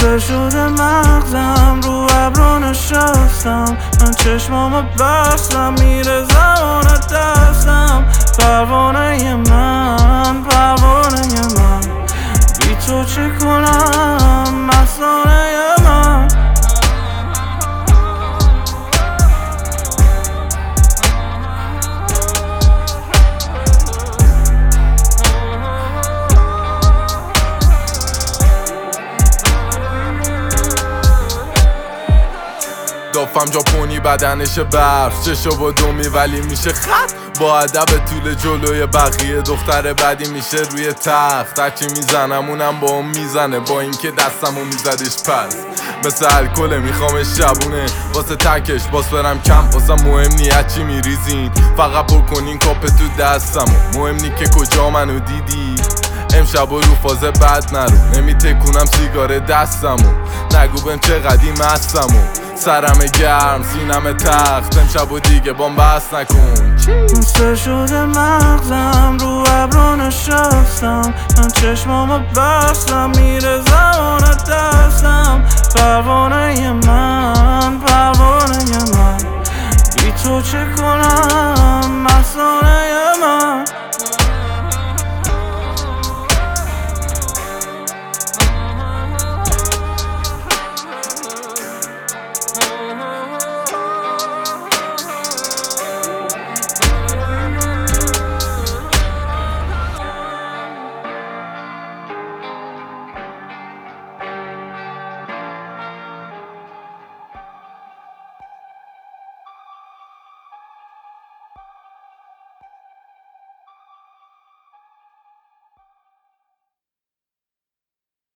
بسته شده مغزم، رو ابرو نشستم، من چشمامو بستم، میره زمان دستم. پروانه من، پروانه من، بی تو چه کنم مستانه من. دافم ژاپنی بدنش برف، چشو با دومی ولی میشه خط. با ادب طول جلوی بقیه دختر بدی میشه روی تخت. هرچی میزنم اونم با اون میزنه، با اینکه دستمو میزدش پس. مثل الکل میخوامش شبونه واسه تکش باز برم کم. واسه مهم نی چی میریزین، فقط پر کنین کاپ تو دستمو. مهم نی که کجا منو دیدی، امشب و رو فاز بد نرو. نمیتکونم سیگار دستمو، نگو بهم چقدی مستمو. سرم گرم سینم تخت، امشب و دیگه بام بس نکن. بسته شده مغزم، رو ابرو نشستم، من چشمامو بستم، میره زمان دستم. پروانه من، پروانه من، بی تو چه کنم مستانه من.